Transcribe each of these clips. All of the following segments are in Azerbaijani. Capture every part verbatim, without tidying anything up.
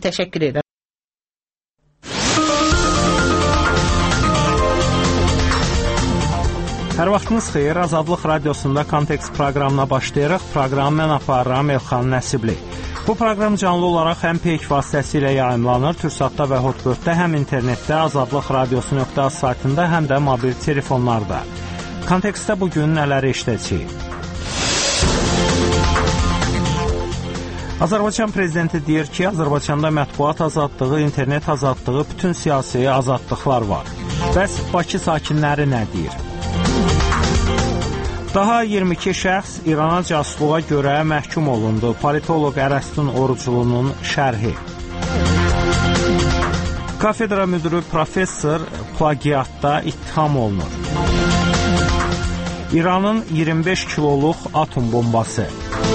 Təşəkkür edirəm. Hər vaxtınız xeyir, Azadlıq Radiosunda Kontekst proqramına başlayırıq. Proqramı mən aparıram Elxan Nəsibli. Bu proqram canlı olaraq həm Peyk vasitəsilə yayımlanır, Türksatda və Hotbirddə, həm internetdə azadlıq radiosu nöqtə az saytında, həm də mobil telefonlarda. Kontekstdə bugün nələri işləyəcəyik? Azərbaycan prezidenti deyir ki, Azərbaycanda mətbuat azadlığı, internet azadlığı, bütün siyasi azadlıqlar var. Bəs Bakı sakinləri nə deyir? Daha iyirmi iki şəxs İrana casusluğa görə məhkum olundu. Politoloq Ərəstun Oruclunun şərhi. Kafedra müdürü professor plagiatda ittiham olunur. İranın iyirmi beş kiloluq atom bombası.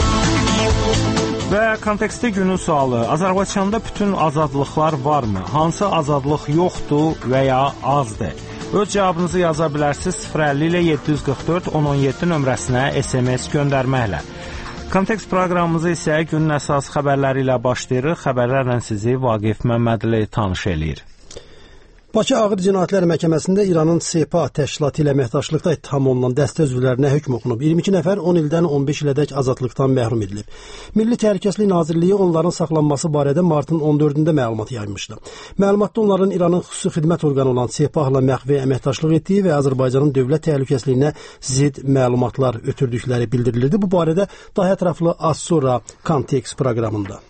Və kontekstdə günün sualı, Azərbaycanda bütün azadlıqlar varmı? Hansı azadlıq yoxdur və ya azdır? Öz cavabınızı yaza bilərsiniz sıfır əlli ilə yeddi yüz qırx dörd on on yeddi nömrəsinə S M S göndərməklə. Kontekst proqramımızı isə günün əsas xəbərləri ilə başlayırıq. Xəbərlərlə sizi Vaqif Məmmədli tanış eləyir. Bakı Ağır Cinayətlər Məhkəməsində İranın SEPA təşkilatı ilə əməkdaşlıqda ittiham olunan dəstə üzvlərinə hökm oxunub. iyirmi iki nəfər on ildən on beş ilədək azadlıqdan məhrum edilib. Milli Təhlükəsizlik Nazirliyi onların saxlanması barədə martın on dördündə məlumat yaymışdı. Məlumatda onların İranın xüsusi xidmət orqanı olan SEPA ilə məxfi əməkdaşlıq etdiyi və Azərbaycanın dövlət təhlükəsizliyinə zidd məlumatlar ötürdükləri bildirilirdi. Bu barədə daha ətraflı az sonra Kontekst proqramında.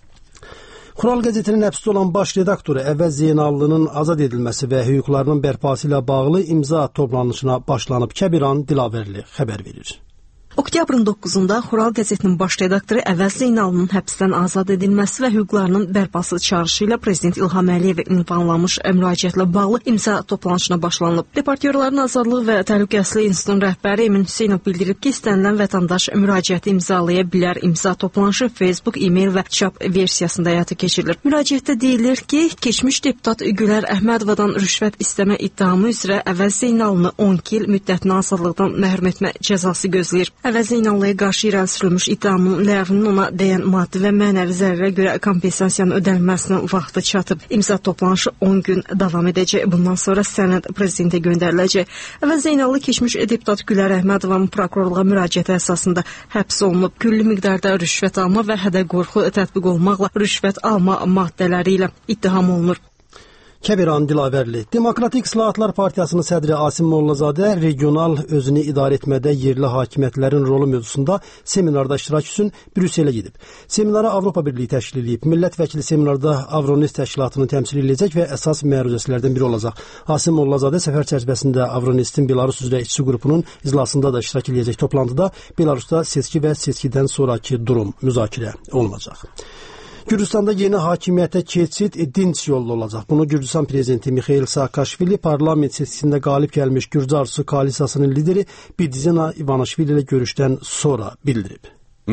Xural qəzetinin həbsdə olan baş redaktoru Əvəz Zeynallının azad edilməsi və hüquqlarının bərpası ilə bağlı imza toplanışına başlanıb. Kəbiran Dilavərli xəbər verir. Oktyabrın doqquzunda Xural qəzetinin baş redaktoru Əvəz Zeynallının həbsdən azad edilməsi və hüquqlarının bərpası çağırışı ilə Prezident İlham Əliyevə ünvanlanmış müraciətlə bağlı imza toplanışına başlanılıb. Deportyorların Azadlığı və Təhlükəsizlik İnstitutunun rəhbəri Emin Hüseynov bildirib ki, istənilən vətəndaş müraciəti imzalaya bilər. İmza toplanışı Facebook, e-mail və çap versiyasında həyata keçirilir. Müraciətdə deyilir ki, keçmiş deputat Gülər Əhmədovadan rüşvət istəmə iddiamı üzrə Əvəz Zeynallını on iki il müddətinə azadlıqdan məhrum etmə cəzası gözləyir. Əvəz Zeynallıya qarşı irəli sürülmüş iddiamın ləğvinin ona dəyən maddi və mənəvi zərərə görə kompensasiyanın ödənilməsinin vaxtı çatıb. İmza toplanışı on gün davam edəcək. Bundan sonra sənəd prezidentə göndəriləcək. Əvəz Zeynallı keçmiş deputat Gülər Əhmədovanın prokurorluğa müraciəti əsasında həbs olunub. Külli miqdarda rüşvət alma və hədə-qorxu tətbiq olmaqla rüşvət alma maddələri ilə ittiham olunur. Kəbiran Dilavərli. Demokratik İslahatlar Partiyasının sədri Asim Mollazadə regional özünü idarə etmədə yerli hakimiyyətlərin rolu mövzusunda seminarda iştirak üçün Brüsselə gedib. Seminara Avropa Birliyi təşkil edib. Millət vəkili seminarda Avronest təşkilatını təmsil edəcək və əsas məruzəçilərdən biri olacaq. Asim Mollazadə səfər çərçivəsində Avronestin Belarus üzrə işçi qrupunun iclasında da iştirak edəcək. Toplantıda Belarusda seçki və seçkidən sonraki durum müzakirə olunacaq. Gürcüstanda yeni hakimiyyətə keçid dinc yollu olacaq. Bunu Gürcüstan prezidenti Mikhail Saakashvili parlament seçkisində qalib gəlmiş Gürcü Arzusu koalisiyasının lideri Bidzina İvanishvili ilə görüşdən sonra bildirib.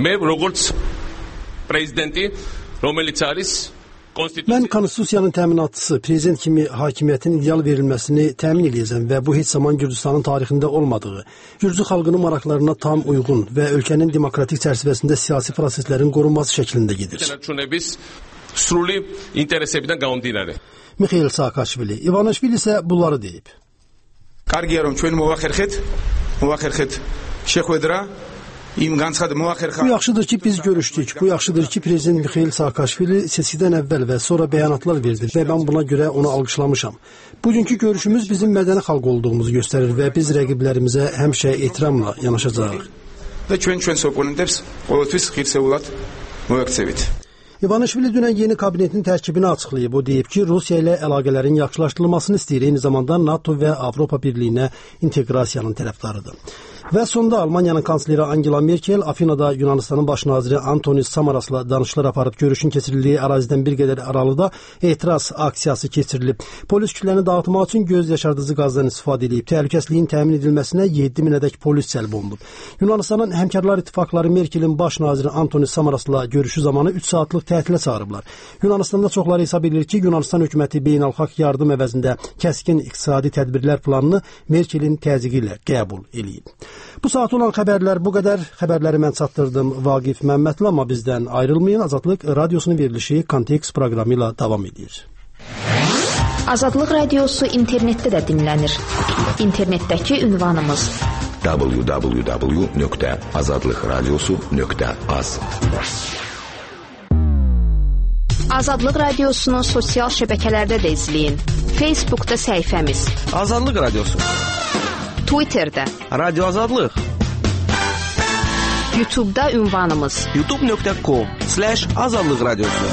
Mən konstitusiyanın təminatçısı, prezident kimi hakimiyyətin ideal verilməsini təmin edəcəm və bu heç zaman Gürcüstanın tarixində olmadığı, Gürcü xalqının maraqlarına tam uyğun və ölkənin demokratik çərçivəsində siyasi proseslərin qorunması şəklində gedir. Mikhail Saakashvili. İvanishvili isə bunları deyib. Bu yaxşıdır ki, biz görüşdük. Bu yaxşıdır ki, prezident Mikhail Saakashvili seçkidən əvvəl və sonra bəyanatlar verdi və mən buna görə onu alqışlamışam. Bugünkü görüşümüz bizim mədəni xalq olduğumuzu göstərir və biz rəqiblərimizə həmişə ehtiramla yanaşacağıq. İvanishvili dünən yeni kabinetin tərkibini açıqlayıb. O deyib ki, Rusiya ilə əlaqələrin yaxşılaşdırılmasını istəyir. Eyni zamanda NATO və Avropa Birliyinə inteqrasiyanın tərəfdarıdır. Və sonda Almaniyanın kansleri Angela Merkel Afinada Yunanistanın baş naziri Antonis Samarasla danışıqlar aparıb. Görüşün keçirildiyi ərazidən bir qədər aralıda etiraz aksiyası keçirilib. Polis kütləni dağıtmaq üçün göz yaşardıcı qazdan istifadə edib. Təhlükəsizliyin təmin edilməsinə yeddi minədək polis cəlb olunub. Yunanistanın həmkarlar ittifaqları Merkelin baş naziri Antonis Samarasla görüşü zamanı üç saatlıq tətilə çağırıblar. Yunanistanda çoxları hesab edir ki, Yunanistan hökuməti beynəlxalq yardım əvəzində kəskin iqtisadi tədbirlər planını Merkelin təzyiqi ilə qəbul edib. Bu saat olan xəbərlər bu qədər. Xəbərləri mən çatdırdım Vaqif Məmmədli, amma bizdən ayrılmayın. Azadlıq Radiosunun verilişi Kontekst proqramı ilə davam edir. Azadlıq Radiosu internetdə də dinlənir. İnternetdəki ünvanımız w w w nöqtə azadlıq radiosu nöqtə az. Azadlıq Radiosunu sosial şəbəkələrdə də izləyin. Facebookda səhifəmiz Azadlıq Radiosu, Twitterdə Radio Azadlıq, YouTube'da ünvanımız youtube nöqtə com slash azadlıq radiosu.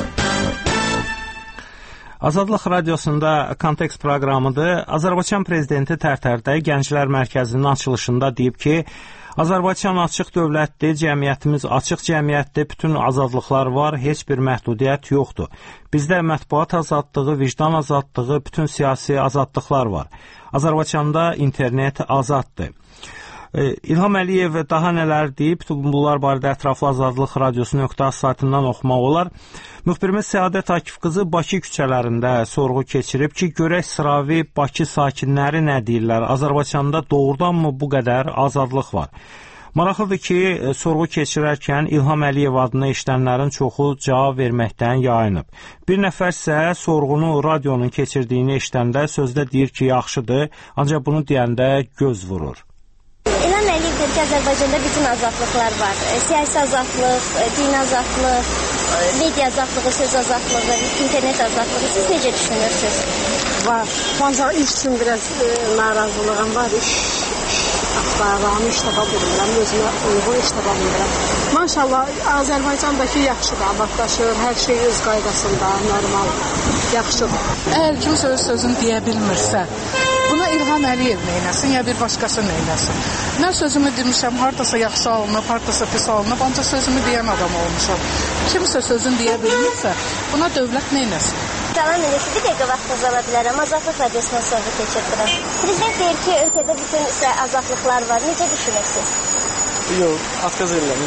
Azadlıq Radiosunda Kontekst proqramıdır. Azərbaycan prezidenti Tərtərdə Gənclər Mərkəzinin açılışında deyib ki, Azərbaycan açıq dövlətdir, cəmiyyətimiz açıq cəmiyyətdir, bütün azadlıqlar var, heç bir məhdudiyyət yoxdur. Bizdə mətbuat azadlığı, vicdan azadlığı, bütün siyasi azadlıqlar var. Azərbaycanda internet azaddır. İlham Əliyev daha nələr deyib, bunlar barədə ətraflı Azadlıq Radiosu nöqtə az saytından oxumaq olar. Müxbirimiz Səadət Akif qızı Bakı küçələrində sorğu keçirib ki, görək sıravi Bakı sakinləri nə deyirlər, Azərbaycanda doğrudanmı bu qədər azadlıq var? Maraqlıdır ki, sorğu keçirərkən İlham Əliyev adına işlənlərin çoxu cavab verməkdən yayınıb. Bir nəfər isə sorğunu radionun keçirdiyini eşidəndə sözdə deyir ki, yaxşıdır, ancaq bunu deyəndə göz vurur. İlham Əliyev deyir ki, Azərbaycanda bütün azadlıqlar var. Siyasi azadlıq, din azadlıq, media azadlığı, söz azadlığı, internet azadlığı. Siz necə düşünürsünüz? Var. Ancaq iş üçün biraz e, narazılığım var. İş axtarıram, iş tapa bilmirəm, özümə uyğun iş tapa bilmirəm. Maşallah, Azərbaycandakı yaxşıdır, abadlaşır, hər şey öz qaydasında, normal, yaxşıdır. Əgər kimsə öz sözünü deyə bilmirsə, buna İlham Əliyev neynəsin, ya bir başqası neynəsin? Mən sözümü demişəm, haradasa yaxşı alınıb, haradasa pis alınıb, ancaq sözümü deyən adam olmuşam. Kimsə sözünü deyə bilmirsə, buna dövlət neynəsin? Salam eləsi, bir dəqiqə vaxtınızı ala bilərəm. Azadlıq Radiosundan sorğu keçirdirəm. Prezident deyir ki, ölkədə bütün azadlıqlar var. Necə düşünürsünüz? Yox, atqaz edirəm.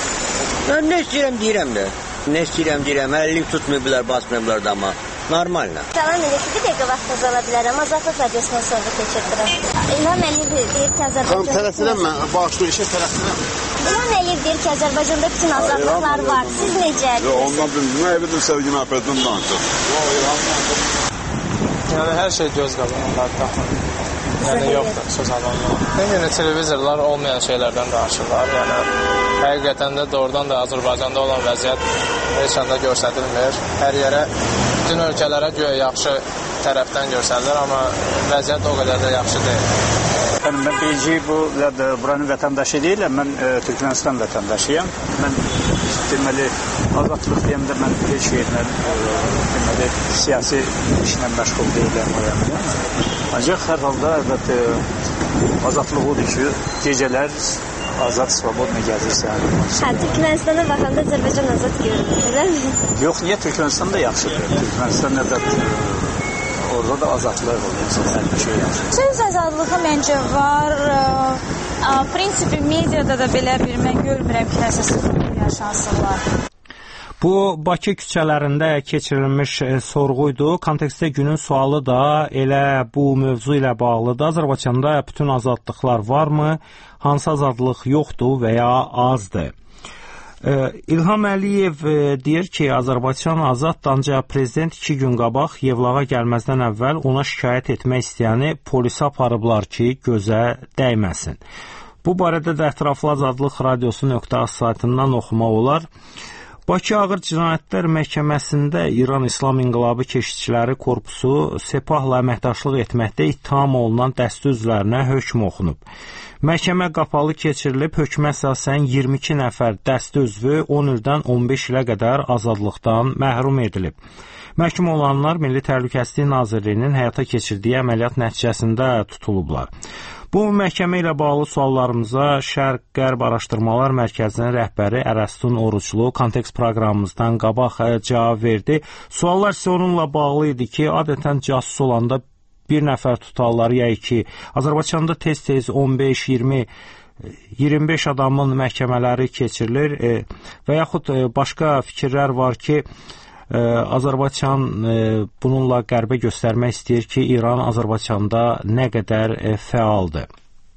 Mən nə istəyirəm deyirəm də. Nə istəyirəm deyirəm, əllik tutmayıblar, basmayıblar da amma. Normalna. Salam eləsi, bir dəqiqə vaxtınızı ala bilərəm. Azadlıq Radiosundan sorğu keçirdirəm. İlham Əliyev deyir ki, Azərbaycanda... Tələsinəm mən, bağışlı işə tələsinəm. İlham Əliyev deyir ki, Azərbaycanda bütün azadlıqlar var. Siz necə? Yox, ondan bilmirəm. Nə evidir sevgi məhbətdən danışır. Yəni, hər şey göz qabağındadır da. Yəni, yoxdur, söz anlamında. Yəni, televizorlar olmayan şeylərdən danışırlar. Yəni, həqiqətən də doğrudan da Azərbaycanda olan vəziyyət heç anda göstərilmir. Hər yerə, bütün ölkələrə göyə yaxşı tərəfdən göstərilir, amma vəziyyət o qədər də yaxşı deyil. Yəni, mən birinci bu, buranın vətəndaşı deyiləm, mən e, Türkmənistan vətəndaşıyam. Mən deməli, azadlıq deyəndə mən heç şeylə, e, deməli, siyasi işlə məşğul deyiləm o yanında. Ancaq hər halda, əlbəttə, azadlıq odur ki, gecələr azad, svobodna gəzirsən. Hə, Türkmənistana baxanda Azərbaycan azad görünür, eləmi? Yox, niyə Türkmənistan da yaxşıdır? Türkmənistan əlbəttə, orada da azadlıq olur, hər bir şey yaxşıdır. Söz azadlığı məncə var. Prinsipi, mediada da belə bir, mən görmürəm ki, nəsə sıfır yaşansınlar. Bu, Bakı küçələrində keçirilmiş e, sorğuydu. Kontekstdə günün sualı da elə bu mövzu ilə bağlıdır. Azərbaycanda bütün azadlıqlar varmı? Hansı azadlıq yoxdur və ya azdır? E, İlham Əliyev e, deyir ki, Azərbaycan azaddır, ancaq prezident iki gün qabaq Yevlağa gəlməzdən əvvəl ona şikayət etmək istəyəni polisə aparıblar ki, gözə dəyməsin. Bu barədə də ətraflı Azadlıq Radiosu nöqtə az saytından oxumaq olar. Bakı Ağır Cinayətlər Məhkəməsində İran İslam İnqilabı Keşikçiləri Korpusu Sepahla əməkdaşlıq etməkdə ittiham olunan dəstə üzvlərinə hökm oxunub. Məhkəmə qapalı keçirilib, hökmə əsasən iyirmi iki nəfər dəstə üzvü on ildən on beş ilə qədər azadlıqdan məhrum edilib. Məhkum olanlar Milli Təhlükəsizlik Nazirliyinin həyata keçirdiyi əməliyyat nəticəsində tutulublar. Bu məhkəmə ilə bağlı suallarımıza Şərq-Qərb Araşdırmalar Mərkəzinin rəhbəri Ərəstun Oruclu Kontekst proqramımızdan qabaq cavab verdi. Suallar isə onunla bağlı idi ki, adətən casus olanda bir nəfər tutarlar, ya iki. Azərbaycanda tez-tez on beş, iyirmi, iyirmi beş adamın məhkəmələri keçirilir və yaxud başqa fikirlər var ki, Azərbaycan bununla qərbə göstərmək istəyir ki, İran Azərbaycanda nə qədər fəaldır.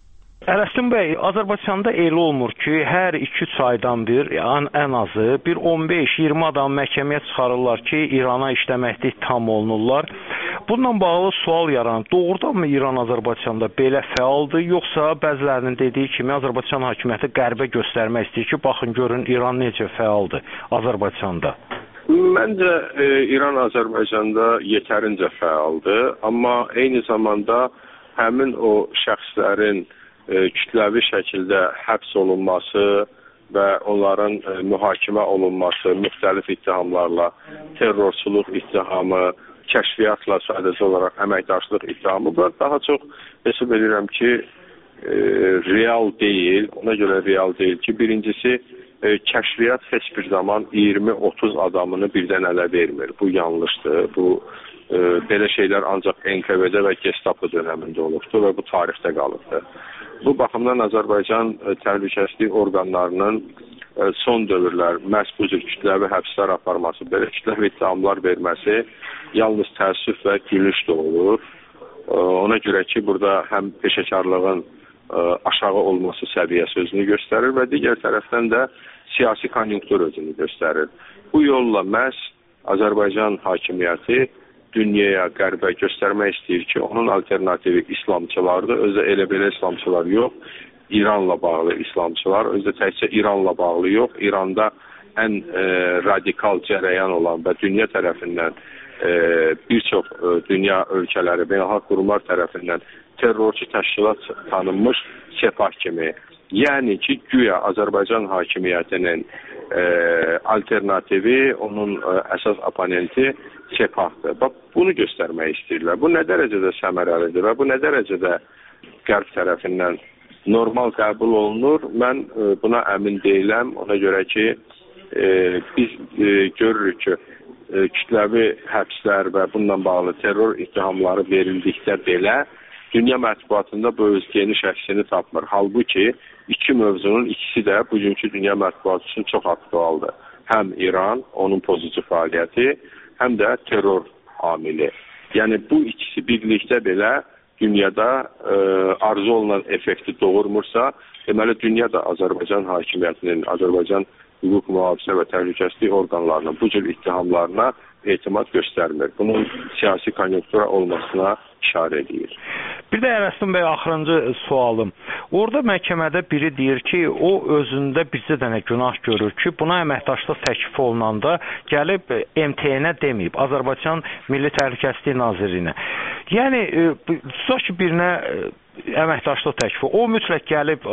Ələsgün bəy, Azərbaycanda elə olmur ki, hər iki üç aydan bir, ən, ən azı bir on beş iyirmi adam məhkəməyə çıxarırlar ki, İrana işləməkdə ittiham olunurlar. Bununla bağlı sual yaranır. Doğrudanmı İran Azərbaycanda belə fəaldır, yoxsa bəzilərinin dediyi kimi Azərbaycan hakimiyyəti qərbə göstərmək istəyir ki, baxın görün İran necə fəaldır Azərbaycanda? Məncə e, İran Azərbaycanda yetərincə fəaldır, amma eyni zamanda həmin o şəxslərin E, kütləvi şəkildə həbs olunması və onların e, mühakimə olunması, müxtəlif ittihamlarla, terrorçuluq ittihamı, kəşfiyyatla sadəcə olaraq əməkdaşlıq ittihamı, bu daha çox hesab edirəm ki, e, real deyil. Ona görə real deyil ki, birincisi e, kəşfiyyat heç bir zaman iyirmi otuz adamını birdən ələ vermir. Bu yanlışdır. Bu e, belə şeylər ancaq N K V-də və Gestapo dönəmində olubdur və bu tarixdə qalıbdır. Bu baxımdan Azərbaycan təhlükəsizlik orqanlarının son dövrlər məhz bu cür kütləvi həbslər aparması, belə kütləvi ittihamlar verməsi yalnız təəssüf və gülüş doğulur. Ona görə ki, burada həm peşəkarlığın aşağı olması səviyyəsi özünü göstərir və digər tərəfdən də siyasi konjunktur özünü göstərir. Bu yolla məhz Azərbaycan hakimiyyəti dünyaya, qərbə göstərmək istəyir ki, onun alternativi İslamçılardır. Özdə elə belə İslamçılar yox, İranla bağlı İslamçılar. Özdə təkcə İranla bağlı yox, İranda ən e, radikal cərəyan olan və dünya tərəfindən e, bir çox e, dünya ölkələri, beynəlxalq qurumlar tərəfindən terrorçu təşkilat tanınmış Sepah kimi. Yəni ki, güya Azərbaycan hakimiyyətinin e, alternativi, onun e, əsas oponenti Sepahdır. Bax, bunu göstərmək istəyirlər. Bu nə dərəcədə səmərəlidir və bu nə dərəcədə qərb tərəfindən normal qəbul olunur, mən e, buna əmin deyiləm. Ona görə ki, e, biz e, görürük ki, e, kütləvi həbslər və bununla bağlı terror ittihamları verildikdə belə dünya mətbuatında bu öz geniş əksini tapmır. Halbuki iki mövzunun ikisi də bugünkü dünya mətbuatı üçün çox aktualdır. Həm İran, onun pozitiv fəaliyyəti, həm də terror amili. Yəni bu ikisi birlikdə belə dünyada e, arzu olunan effekti doğurmursa, deməli dünya da Azərbaycan hakimiyyətinin, Azərbaycan hüquq mühafizə və təhlükəsizlik orqanlarının bu cür ittihamlarına etimad göstərmir. Bunun siyasi konjunktura olmasına işarə edir. Bir də Ələsgün bəy, axırıncı sualım. Orada məhkəmədə biri deyir ki, o özündə bizə dənə günah görür ki, buna əməkdaşlıq təklif olunanda gəlib M T N-ə deməyib, Azərbaycan Milli Təhlükəsizlik Nazirinə. Yəni, tutaq ki, birinə əməkdaşlıq təklifi, o mütləq gəlib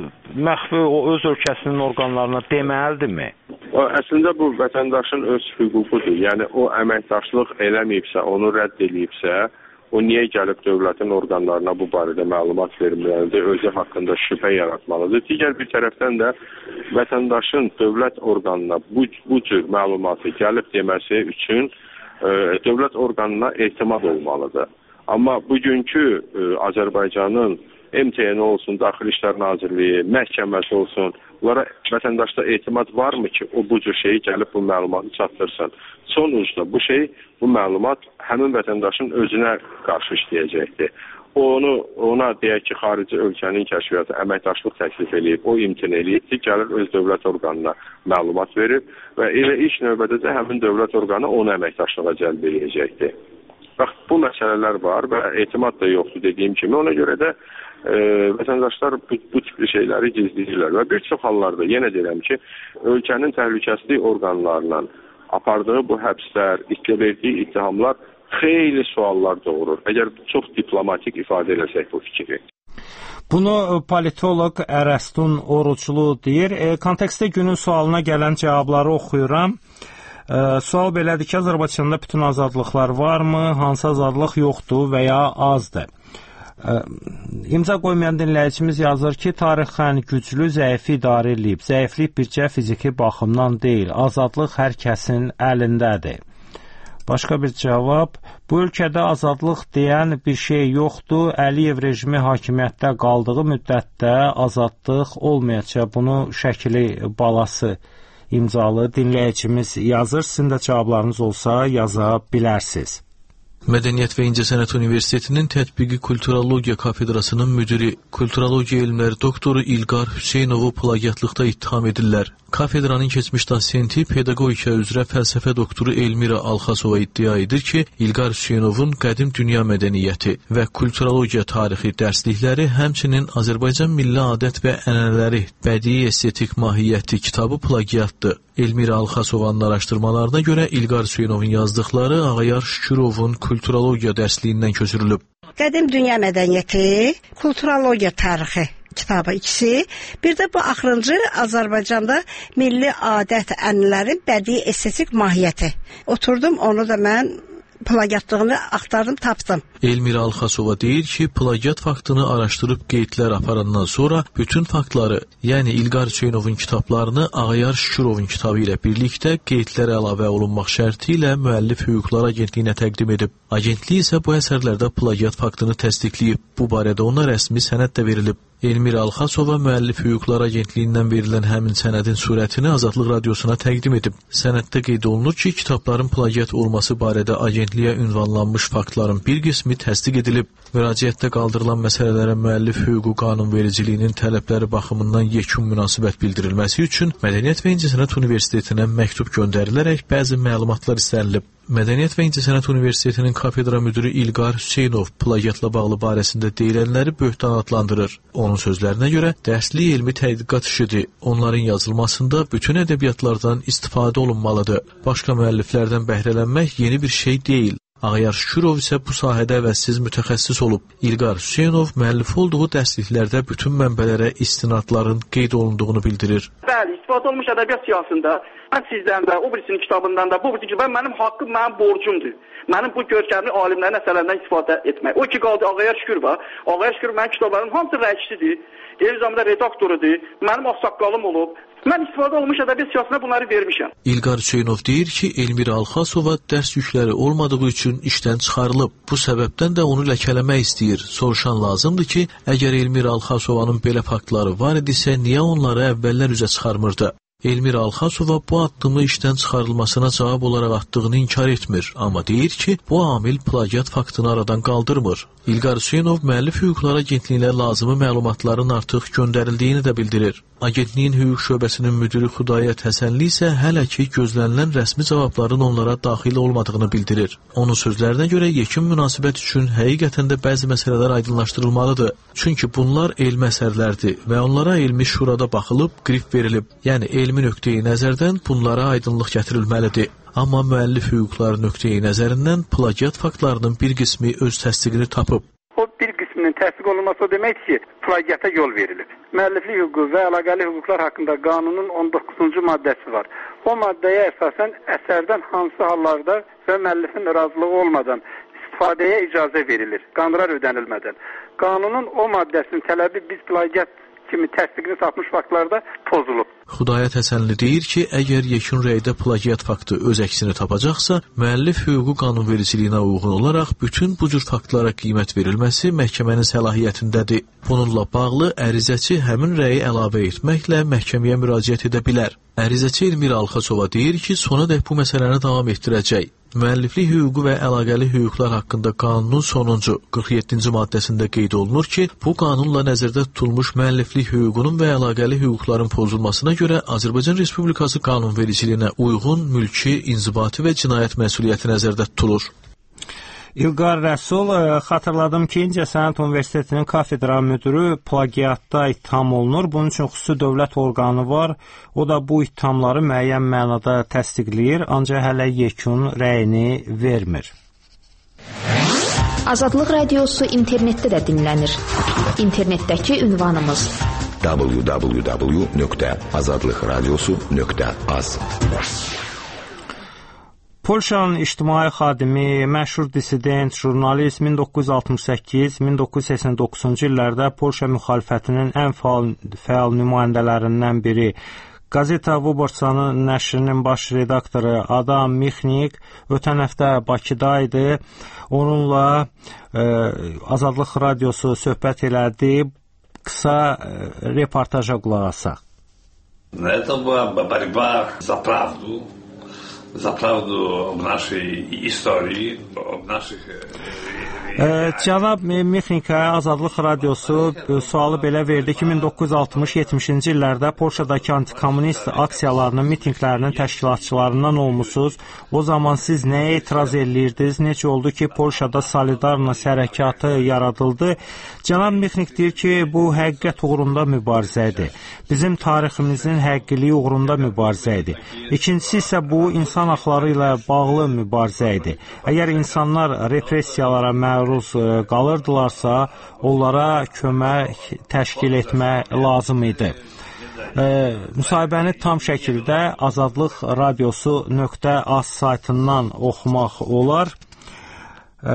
məxfi o öz ölkəsinin orqanlarına deməlidirmi? Əslində bu vətəndaşın öz hüququdur. Yəni o əməkdaşlıq eləməyibsə, onu rədd edibsə, o niyə gəlib dövlətin orqanlarına bu barədə məlumat verməlidir, özü haqqında şübhə yaratmalıdır. Digər bir tərəfdən də vətəndaşın dövlət orqanına bu, bu cür məlumatı gəlib deməsi üçün e, dövlət orqanına etimad olmalıdır. Amma bugünkü e, Azərbaycanın M T N olsun, Daxili İşlər Nazirliyi, məhkəməsi olsun, bunlara vətəndaşda etimad varmı ki, o bu cür şeyi gəlib bu məlumatı çatdırsın? Sonuçta bu şey, bu məlumat həmin vətəndaşın özünə qarşı işləyəcəkdir. Onu, ona deyək ki, xarici ölkənin kəşfiyyatı əməkdaşlıq təklif edib, o imtina edib ki, gəlir öz dövlət orqanına məlumat verir və elə ilk növbədə də həmin dövlət orqanı onu əməkdaşlığa cəlb edəcəkdir. Bax, bu məsələlər var və etimad da yoxdur dediyim kimi. Ona görə də e, vətəndaşlar bu, bu tipli şeyləri gizləyirlər və bir çox hallarda, yenə deyirəm ki, ölkənin təhlükəsizlik orqanlarla apardığı bu həbslər, itlə verdiyi ittihamlar xeyli suallar doğurur. Əgər çox diplomatik ifadə eləsək bu fikri. Bunu politoloq Ərəstun Oruclu deyir. E, kontekstdə günün sualına gələn cavabları oxuyuram. E, sual belədir ki, Azərbaycanda bütün azadlıqlar varmı, hansı azadlıq yoxdur və ya azdır? E, imza qoymayan dinləyicimiz yazır ki, tarixən güclü zəifi idarə edib. Zəiflik bircə fiziki baxımdan deyil, azadlıq hər kəsin əlindədir. Başqa bir cavab, bu ölkədə azadlıq deyən bir şey yoxdur, Əliyev rejimi hakimiyyətdə qaldığı müddətdə azadlıq olmayacaq. Bunu şəkili balası imzalı dinləyicimiz yazır. Sizin də cavablarınız olsa yaza bilərsiniz. Mədəniyyət və İncəsənət Universitetinin Tətbiqi Kulturologiya kafedrasının müdiri, kulturologiya elmləri doktoru İlqar Hüseynovu plagiatlıqda ittiham edirlər. Kafedranın keçmiş dosenti pedaqogika üzrə fəlsəfə doktoru Elmira Alxasova iddia edir ki, İlqar Hüseynovun qədim dünya mədəniyyəti və kulturologiya tarixi dərslikləri, həmçinin Azərbaycan milli adət və ənənələri, bədii estetik mahiyyəti kitabı plagiatdır. Elmira Alxasovanın araşdırmalarına görə İlqar Hüseynovun yazdıqları Ağayar Şükürovun kulturologiya dərsliyindən köçürülüb. Qədim dünya mədəniyyəti, kulturologiya tarixi kitabı ikisi, bir də bu axırıncı Azərbaycanda milli adət ənənələrin bədii estetik mahiyyəti. Oturdum, onu da mən plagiatlığını axtardım, tapdım. Elmira Alxasova deyir ki, plagiat faktını araşdırıb qeydlər aparandan sonra bütün faktları, yəni İlqar Hüseynovun kitablarını Ağayar Şükürovun kitabı ilə birlikdə qeydlər əlavə olunmaq şərti ilə Müəllif Hüquqlar Agentliyinə təqdim edib. Agentlik isə bu əsərlərdə plagiat faktını təsdiqləyib. Bu barədə ona rəsmi sənəd də verilib. Elmira Alxasova Müəllif Hüquqlar Agentliyindən verilən həmin sənədin surətini Azadlıq Radiosuna təqdim edib. Sənəddə qeyd olunur ki, kitabların plagiat olması barədə agentliyə ünvanlanmış faktların bir qismi təsdiq edilib. Müraciətdə qaldırılan məsələlərə müəllif hüququ qanunvericiliyinin tələbləri baxımından yekun münasibət bildirilməsi üçün Mədəniyyət və İncəsənət Universitetinə məktub göndərilərək bəzi məlumatlar istənilib. Mədəniyyət və İncəsənət Universitetinin kafedra müdiri İlqar Hüseynov plagiatla bağlı barəsində deyilənləri böhtan adlandırır. Onun sözlərinə görə dərslik elmi tədqiqat işidir. Onların yazılmasında bütün ədəbiyyatlardan istifadə olunmalıdır. Başqa müəlliflərdən bəhrələnmək yeni bir şey deyil. Ağayar Şükürov isə bu sahədə əvəzsiz mütəxəssis olub. İlqar Hüseynov müəllif olduğu dərsliklərdə bütün mənbələrə istinadların qeyd olunduğunu bildirir. Bəli, istifadə olmuş ədəbiyyat siyasında mən sizdən də, o birisinin kitabından da, bu birisinin kitabından mənim haqqım, mənim borcumdur. Mənim bu görkəmli alimlərin əsərlərindən istifadə etmək. O ki qaldı Ağayar Şükürov. Ağayar Şükürov mənim kitablarımın hamısı rəisçisidir. Eyni zamanda redaktorudur. Mənim ağsaqqalım olub. Mən istifadə olmuş ədəbiyyat siyasətində bunları vermişəm. İlqar Hüseynov deyir ki, Elmira Alxasova dərs yükləri olmadığı üçün işdən çıxarılıb. Bu səbəbdən də onu ləkələmək istəyir. Soruşan lazımdır ki, əgər Elmira Alxasovanın belə faktları var idisə, niyə onları əvvəllər üzə çıxarmırdı? Elmira Alxasova bu addımı işdən çıxarılmasına cavab olaraq atdığını inkar etmir, amma deyir ki, bu amil plagiat faktını aradan qaldırmır. İlqar Hüseynov Müəllif Hüquqlar Agentliyinə lazımi məlumatların artıq göndərildiyini də bildirir. Agentliyin hüquq şöbəsinin müdiri Xudayət Həsənli isə hələ ki gözlənilən rəsmi cavabların onlara daxil olmadığını bildirir. Onun sözlərinə görə yekun münasibət üçün həqiqətən də bəzi məsələlər aydınlaşdırılmalıdır. Çünki bunlar elmi əsərlərdir və onlara elmi şurada baxılıb, qrif verilib. Yəni elmi nöqteyi nəzərdən bunlara aydınlıq gətirilməlidir. Amma müəllif hüquqları nöqteyi nəzərindən plagiat faktlarının bir qismi öz təsdiqini tapıb. O bir qisminin təsdiq olunması o deməkdir ki, plagiata yol verilib. Müəlliflik hüququ və əlaqəli hüquqlar haqqında qanunun on doqquzuncu maddəsi var. O maddəyə əsasən əsərdən hansı hallarda və müəllifin razılığı olmadan istifadəyə icazə verilir, qanunlar ödənilmədən. Qanunun o maddəsinin tələbi biz plagiat kimi təsdiqini tapmış faktlarda pozulub. Xudayət Həsənli deyir ki, əgər yekun rəydə plagiat faktı öz əksini tapacaqsa, müəllif hüququ qanunvericiliyinə uyğun olaraq bütün bu cür faktlara qiymət verilməsi məhkəmənin səlahiyyətindədir. Bununla bağlı ərizəçi həmin rəyi əlavə etməklə məhkəməyə müraciət edə bilər. Ərizəçi Elmira Alxasova deyir ki, sonadək bu məsələni davam etdirəcək. Müəlliflik hüququ və əlaqəli hüquqlar haqqında qanunun sonuncu qırx yeddinci maddəsində qeyd olunur ki, bu qanunla nəzərdə tutulmuş müəlliflik hüququnun və əlaqəli hüquqların pozulmasına görə Azərbaycan Respublikası qanunvericiliyinə uyğun mülki, inzibati və cinayət məsuliyyəti nəzərdə tutulur. İlqar Rəsul, xatırladım ki, İncəsənət Universitetinin kafedra müdürü plagiatda ittiham olunur. Bunun üçün xüsusi dövlət orqanı var. O da bu ittihamları müəyyən mənada təsdiqləyir, ancaq hələ yekun rəyini vermir. Azadlıq Radiosu internetdə də dinlənir. İnternetdəki ünvanımız w w w nöqtə azadlıq radiosu nöqtə az. Polşanın ictimai xadimi, məşhur dissident, jurnalist min doqquz yüz altmış səkkiz min doqquz yüz səksən doqquzuncu illərdə Polşa müxalifətinin ən faal, fəal nümayəndələrindən biri, Gazeta Wyborca'nın nəşrinin baş redaktoru Adam Mixnik ötən həftə Bakıda idi. Onunla e, Azadlıq Radiosu söhbət elədi. Qısa e, reportaja qulaq asaq. Это была борьба за правду. zapravdu v našej histórii, v našich... Cənab Mixnikə Azadlıq Radiosu sualı belə verdi ki, min doqquz yüz altmış yetmişinci illərdə Polşadakı antikommunist aksiyalarının, mitinqlərinin təşkilatçılarından olmusunuz. O zaman siz nəyə etiraz edirdiniz? Necə oldu ki, Polşada Solidarność hərəkatı yaradıldı? Cənab Mixnik deyir ki, bu həqiqət uğrunda mübarizə idi. Bizim tariximizin həqiqiliyi uğrunda mübarizə idi. İkincisi isə bu insan haqları ilə bağlı mübarizə idi. Əgər insanlar repressiyalara məruz qalırdılarsa, onlara kömək təşkil etmək lazım idi. E, müsahibəni tam şəkildə azadlıq radiosu nöqtə az saytından oxumaq olar. E,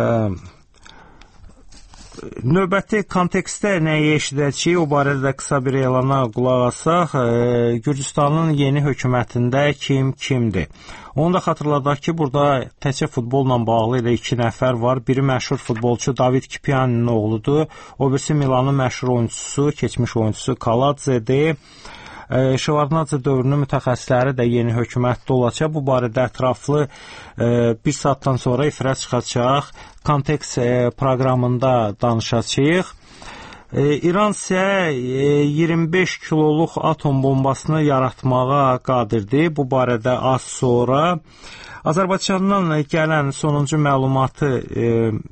Növbəti kontekstdə nəyi eşidəcəyik, o barədə də qısa bir elana qulaq asaq. E, Gürcüstanın yeni hökumətində kim kimdir? Onu da xatırladaq ki, burada təkcə futbolla bağlı elə iki nəfər var. Biri məşhur futbolçu David Kipiyaninin oğludur. O birisi Milanın məşhur oyunçusu, keçmiş oyunçusu Kaladzedir. Şevardnadze dövrünün mütəxəssisləri də yeni hökumətdə olacaq. Bu barədə ətraflı e, bir saatdan sonra efirə çıxacaq. Kontekst e, proqramında danışacağıq. E, İran isə e, iyirmi beş kiloluq atom bombasını yaratmağa qadirdir. Bu barədə az sonra Azərbaycandan gələn sonuncu məlumatı e,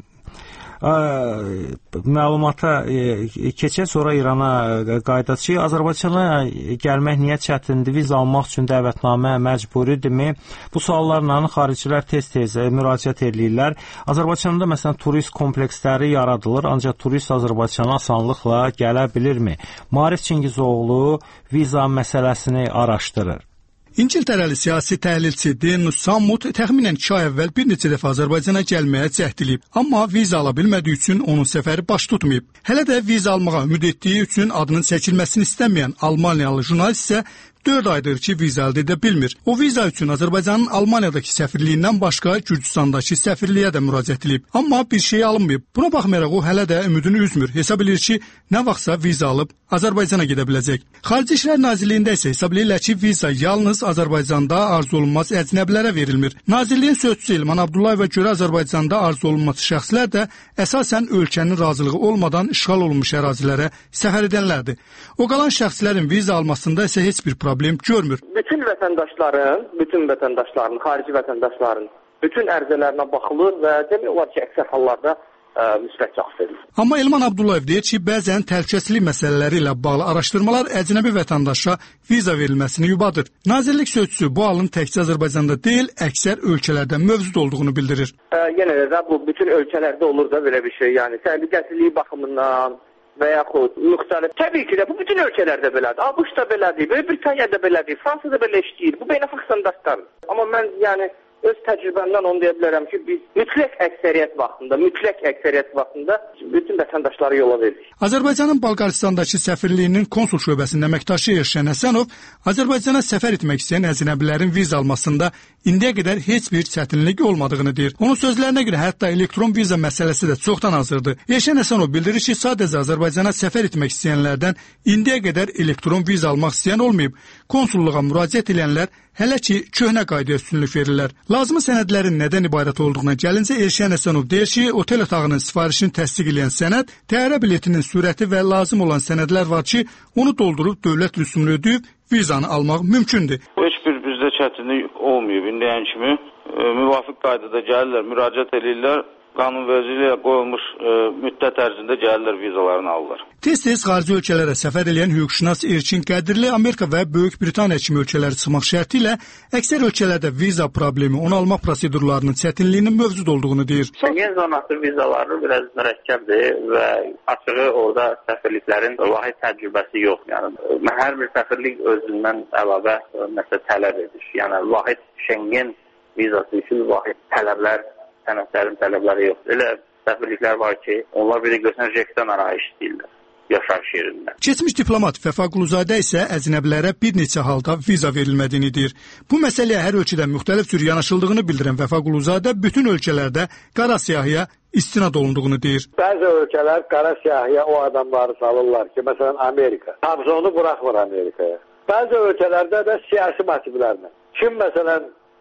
məlumata keçək, sonra İrana qayıdacağıq. Azərbaycana gəlmək niyə çətindir? Viza almaq üçün dəvətnamə məcburidirmi? Bu suallarla xaricilər tez-tez müraciət edirlər. Azərbaycanda məsələn turist kompleksləri yaradılır, ancaq turist Azərbaycana asanlıqla gələ bilirmi? Maarif Çingizoğlu viza məsələsini araşdırır. İngiltərəli siyasi təhlilçi Dennis Sammut təxminən iki ay əvvəl bir neçə dəfə Azərbaycana gəlməyə cəhd edib, amma viza ala bilmədiyi üçün onun səfəri baş tutmayıb. Hələ də viza almağa ümid etdiyi üçün adının çəkilməsini istəməyən Almaniyalı jurnalist isə dörd aydır ki, viza əldə edə bilmir. O viza üçün Azərbaycanın Almaniyadakı səfirliyindən başqa Gürcüstandakı səfirliyə də müraciət edib, amma bir şey alınmayıb. Buna baxmayaraq o hələ də ümidini üzmür. Hesab edir ki, nə vaxtsa viza alıb Azərbaycana gedə biləcək. Xarici İşlər Nazirliyində isə hesab edirlər ki, viza yalnız Azərbaycanda arzu olunmaz əcnəbilərə verilmir. Nazirliyin sözçüsü İlman Abdullayeva görə Azərbaycanda arzu olunmaz şəxslər də əsasən ölkənin razılığı olmadan işğal olunmuş ərazilərə səfər edənlərdir. O qalan şəxslərin viza almasında isə heç bir problem görmür. Bütün vətəndaşların, bütün vətəndaşların, xarici vətəndaşların bütün ərizələrinə baxılır və demək olar ki, əksər hallarda ə, müsbət cavab verilir. Amma Elman Abdullayev deyir ki, bəzən təhlükəsizlik məsələləri ilə bağlı araşdırmalar əcnəbi vətəndaşa viza verilməsini yubadır. Nazirlik sözçüsü bu halın təkcə Azərbaycanda deyil, əksər ölkələrdə mövcud olduğunu bildirir. Ə, yenə də bu bütün ölkələrdə olur da belə bir şey, yəni təhlükəsizlik baxımından və yaxud müxtəlif. Təbii ki də bu bütün ölkələrdə belədir. ABŞ da belədir, Böyük Britaniyada belədir, Fransa da belə işləyir. Bu beynəlxalq standartlardır. Amma mən yəni öz təcrübəmdən onu deyə bilərəm ki, biz mütləq əksəriyyət vaxtında, mütləq əksəriyyət vaxtında bütün vətəndaşları yola veririk. Azərbaycanın Balqaristandakı səfirliyinin konsul şöbəsinin əməkdaşı Erşən Həsənov Azərbaycana səfər etmək istəyən əcnəbilərin viza almasında indiyə qədər heç bir çətinlik olmadığını deyir. Onun sözlərinə görə hətta elektron viza məsələsi də çoxdan hazırdır. Erşən Həsənov bildirir ki, sadəcə Azərbaycana səfər etmək istəyənlərdən indiyə qədər elektron viza almaq istəyən olmayıb. Konsulluğa müraciət edənlər hələ ki, köhnə qaydaya üstünlük verirlər. Lazımi sənədlərin nədən ibarət olduğuna gəlincə Erşən Həsənov deyir ki, otel otağının sifarişini təsdiq edən sənəd, təyyarə biletinin sürəti və lazım olan sənədlər var ki, onu doldurub dövlət rüsumunu ödəyib vizanı almaq mümkündür. Heç bir bizdə çətinlik olmayıb. İndiyən kimi e, müvafiq qaydada gəlirlər, müraciət edirlər. Qanunvericiliyə qoyulmuş e, müddət ərzində gəlirlər, vizalarını alırlar. Tez-tez xarici ölkələrə səfər edən hüquqşünas Erkin Qədirli Amerika və Böyük Britaniya kimi ölkələri çıxmaq şərti ilə əksər ölkələrdə viza problemi, onu almaq prosedurlarının çətinliyinin mövcud olduğunu deyir. Schengen zonası vizaları biraz mürəkkəbdir və açığı orada səfirliklərin vahid təcrübəsi yox. Yəni hər bir səfirlik özündən əlavə məsələ tələb edir. Yəni vahid Schengen vizası üçün vahid tələblər, sənədlərin tələbləri yoxdur. Elə səfirliklər var ki, onlar bir də görsən Jekdən arayış deyirlər. Yaşayış yerində. Keçmiş diplomat Vəfa Quluzadə isə əcnəbilərə bir neçə halda viza verilmədiyini deyir. Bu məsələyə hər ölkədə müxtəlif cür yanaşıldığını bildirən Vəfa Quluzadə bütün ölkələrdə qara siyahıya istinad olunduğunu deyir. Bəzi ölkələr qara siyahıya o adamları salırlar ki, məsələn Amerika. Hamısı onu buraxmır Amerikaya. Bəzi ölkələrdə də siyasi motivlərlə. Kim məsələn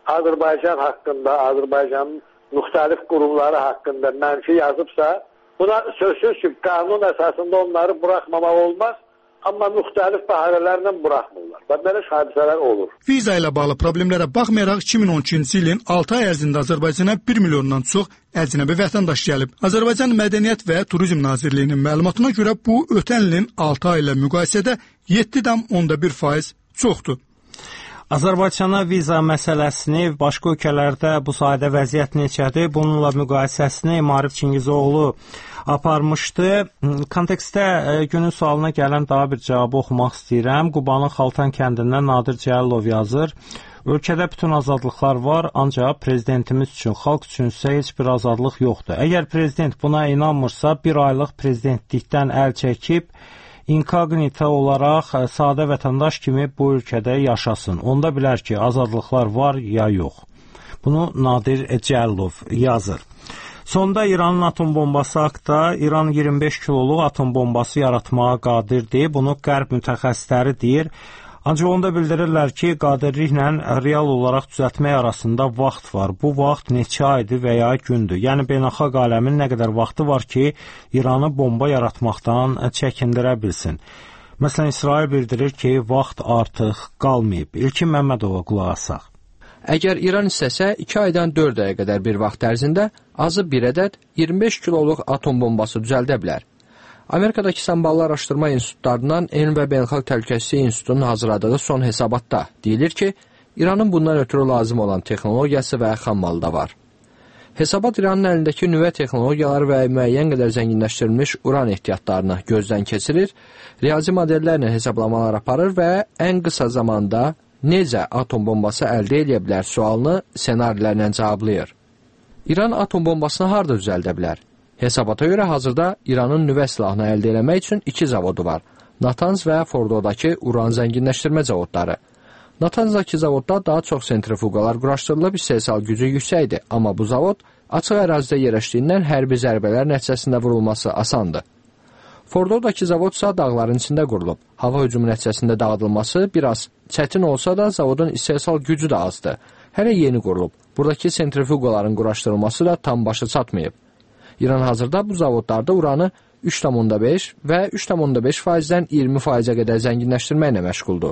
Azərbaycan haqqında, Azərbaycanın müxtəlif qurumları haqqında mənfi yazıbsa, buna sözsüz ki, qanun əsasında onları buraxmamaq olmaz. Amma müxtəlif bəhanələrlə buraxmırlar. Və belə hadisələr olur. Viza ilə bağlı problemlərə baxmayaraq iki min on ikinci ilin altı ay ərzində Azərbaycana bir milyondan çox əcnəbi vətəndaş gəlib. Azərbaycan Mədəniyyət və Turizm Nazirliyinin məlumatına görə bu ötən ilin altı ay ilə müqayisədə yeddi tam onda bir faiz çoxdur. Azərbaycana viza məsələsini başqa ölkələrdə bu sayədə vəziyyət necədir? Bununla müqayisəsini Maarif Çingizoğlu aparmışdı. Kontekstdə günün sualına gələn daha bir cavabı oxumaq istəyirəm. Qubanın Xaltan kəndindən Nadir Cəlilov yazır. Ölkədə bütün azadlıqlar var, ancaq prezidentimiz üçün, xalq üçün isə heç bir azadlıq yoxdur. Əgər prezident buna inanmırsa, bir aylıq prezidentlikdən əl çəkib, inkognito olaraq sadə vətəndaş kimi bu ölkədə yaşasın. Onda bilər ki, azadlıqlar var ya yox. Bunu Nadir Cəlilov yazır. Sonda İranın atom bombası haqqında İran iyirmi beş kiloluq atom bombası yaratmağa qadirdir. Bunu qərb mütəxəssisləri deyir. Ancaq onda bildirirlər ki, qadirliklə real olaraq düzəltmək arasında vaxt var. Bu vaxt neçə aydır və ya gündür. Yəni beynəlxalq aləmin nə qədər vaxtı var ki, İranı bomba yaratmaqdan çəkindirə bilsin. Məsələn, İsrail bildirir ki, vaxt artıq qalmayıb. İlkin Məmmədova qulaq asaq. Əgər İran istəsə, iki aydan dörd aya qədər bir vaxt ərzində azı bir ədəd iyirmi beş kiloluq atom bombası düzəldə bilər. Amerikadakı Samballı Araşdırma İnstitutlarından Elm və Beynəlxalq Təhlükəsizlik İnstitutunun hazırladığı son hesabatda deyilir ki, İranın bundan ötürü lazım olan texnologiyası və xammalı da var. Hesabat İranın əlindəki nüvə texnologiyaları və müəyyən qədər zənginləşdirilmiş uran ehtiyatlarını gözdən keçirir, riyazi modellərlə hesablamalar aparır və ən qısa zamanda necə atom bombası əldə edə bilər sualını senarilərlə cavablayır. İran atom bombasını harda düzəldə bilər? Hesabata görə hazırda İranın nüvə silahını əldə etmək üçün iki zavodu var. Natanz və Fordodakı uran zənginləşdirmə zavodları. Natanzdakı zavodda daha çox sentrifuqalar quraşdırılıb, istehsal gücü yüksəkdir, amma bu zavod açıq ərazidə yerləşdiyindən hərbi zərbələr nəticəsində vurulması asandır. Fordodakı zavod isə dağların içində qurulub. Hava hücumu nəticəsində dağıdılması biraz çətin olsa da zavodun istehsal gücü də azdır. Hələ yeni qurulub. Buradakı sentrifuqaların quraşdırılması da tam başa çatmayıb. İran hazırda bu zavodlarda uranı üç tam onda beş və üç tam onda beş faizdən iyirmi faizə qədər zənginləşdirməklə məşğuldur.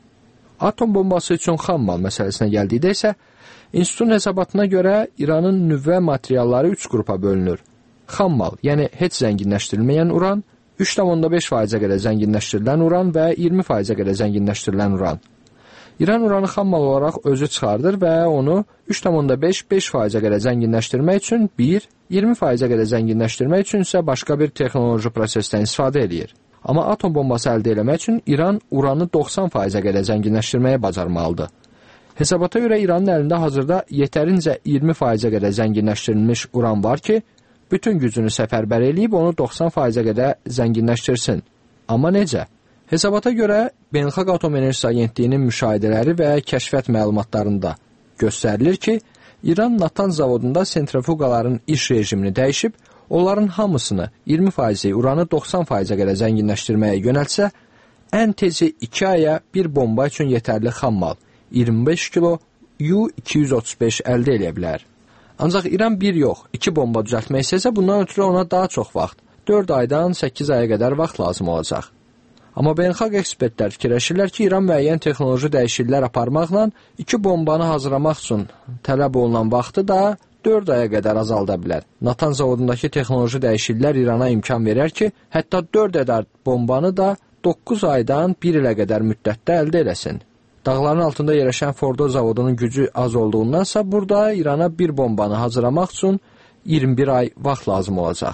Atom bombası üçün xammal məsələsinə gəldikdə isə, institutun hesabatına görə İranın nüvə materialları üç qrupa bölünür. Xammal, yəni heç zənginləşdirilməyən uran, üç tam onda beş faizə qədər zənginləşdirilən uran və iyirmi faizə qədər zənginləşdirilən uran. İran uranı xammal olaraq özü çıxardır və onu üç tam onda beş beş faizə qədər zənginləşdirmək üçün bir, iyirmi faizə qədər zənginləşdirmək üçün isə başqa bir texnoloji prosesdən istifadə edir. Amma atom bombası əldə etmək üçün İran uranı doxsan faizə qədər zənginləşdirməyə bacarmalıdır. Hesabata görə İranın əlində hazırda yetərincə iyirmi faizə qədər zənginləşdirilmiş uran var ki, bütün gücünü səfərbər eləyib onu doxsan faizə qədər zənginləşdirsin. Amma necə? Hesabata görə Beynəlxalq Atom Enerjisi Agentliyinin müşahidələri və kəşfiyyat məlumatlarında göstərilir ki, İran Natanz zavodunda sentrifuqaların iş rejimini dəyişib, onların hamısını iyirmi faizi uranı doxsan faizə qədər zənginləşdirməyə yönəltsə, ən tezi iki aya bir bomba üçün yetərli xammal iyirmi beş kilo U iki yüz otuz beş əldə edə bilər. Ancaq İran bir yox, iki bomba düzəltmək istəsə, bundan ötürü ona daha çox vaxt, dörd aydan səkkiz aya qədər vaxt lazım olacaq. Amma beynəlxalq ekspertlər fikirləşirlər ki, İran müəyyən texnoloji dəyişikliklər aparmaqla iki bombanı hazırlamaq üçün tələb olunan vaxtı da dörd aya qədər azalda bilər. Natanz zavodundakı texnoloji dəyişikliklər İrana imkan verər ki, hətta dörd ədəd bombanı da doqquz aydan bir ilə qədər müddətdə əldə eləsin. Dağların altında yerləşən Fordo zavodunun gücü az olduğundansa, burada İrana bir bombanı hazırlamaq üçün iyirmi bir ay vaxt lazım olacaq.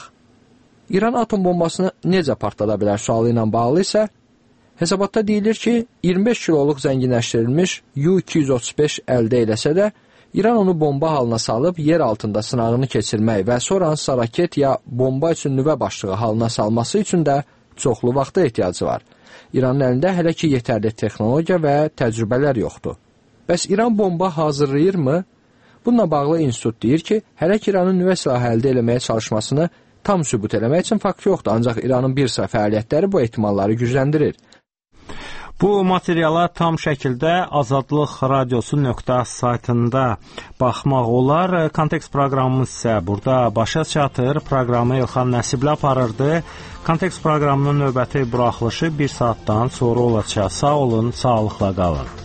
İran atom bombasını necə partlada bilər sualı ilə bağlı isə, hesabatda deyilir ki, iyirmi beş kiloluq zənginləşdirilmiş U iki yüz otuz beş əldə eləsə də, İran onu bomba halına salıb yer altında sınağını keçirmək və sonra hansısa raket ya bomba üçün nüvə başlığı halına salması üçün də çoxlu vaxta ehtiyacı var. İranın əlində hələ ki yetərli texnologiya və təcrübələr yoxdur. Bəs İran bomba hazırlayırmı? Bununla bağlı institut deyir ki, hələ ki İranın nüvə silahı əldə eləməyə çalışmasını tam sübut eləmək üçün fakt yoxdur, ancaq İranın bir sıra fəaliyyətləri bu ehtimalları gücləndirir. Bu materiala tam şəkildə azadlıq radiosu nöqtə saytında baxmaq olar. Kontekst proqramımız isə burada başa çatır. Proqramı İlxan Nəsibli aparırdı. Kontekst proqramının növbəti buraxılışı bir saatdan sonra olacaq. Sağ olun, sağlıqla qalın.